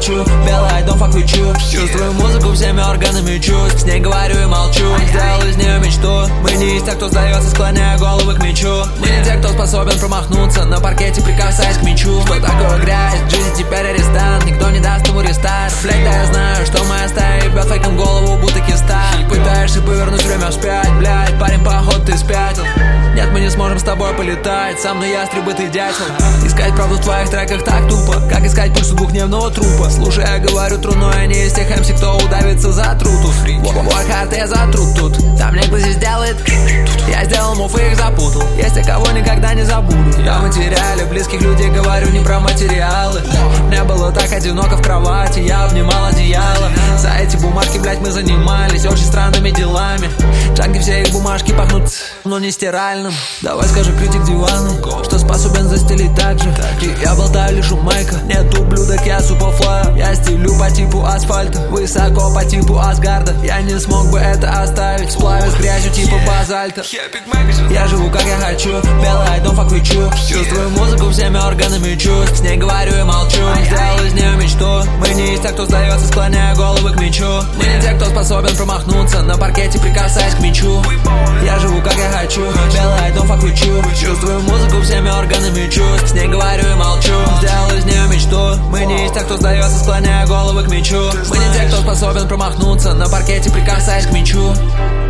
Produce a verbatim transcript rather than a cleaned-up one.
хочу. Белый, I don't fuck with you. Чувствую музыку всеми органами чувств. С ней говорю и молчу. Сделал из нее мечту. Мы не из тех, кто сдается, склоняя головы к мячу. Мы не те, кто способен промахнуться на паркете, прикасаясь к мячу. Что такое грязь? Жизнь теперь арестант. Никто не даст ему рестарт. Блять, да я знаю, что моя стая ебет фейком голову, будто киста. Пытаешься повернуть время вспять, блять, парень, походу ты спятил. Нет, мы не сможем с тобой полетать. Со мной ястребы, ты дятел. Искать правду в твоих треках так тупо, как искать пульс у двухдневного трупа. Слушай, я говорю труной, а не из тех эм си, кто удавится за труту. Work я за труд тут. Там некто здесь делает. Я сделал мув и их запутал. Есть те, кого никогда не забуду. Да, мы теряли близких людей, говорю не про материалы. Мне было так одиноко в кровати, я обнимал одеяло. За эти бумажки, блять, мы занимались очень странными делами. Джанги, все их бумажки пахнут, но не стиральным. Давай скажи, критик дивана, что способен застелить так же. И я болтаю лишь у майка. Нет ублюдок, я суперфлаю. Я стелю по типу асфальта, высоко по типу Асгарда. Я не смог бы это оставить, сплавив с грязью типа базальта. Я живу как я хочу, белый, I don't fuck with you. Чувствую музыку всеми органами чувств. С ней говорю и молчу. Сделал из нее мечту. Мы не из тех, кто сдается, склоняя головы к мячу. Мы не те, кто способен промахнуться на паркете, прикасаясь к мячу. Я живу как я хочу, белый, I don't fuck with you. Чувствую музыку всеми органами чувств. С ней говорю и молчу. Сделал из нее мечту. Мы не из тех, кто сдается, склоняя головы к мячу. Мы не те, кто способен промахнуться на паркете, прикасаясь к мячу.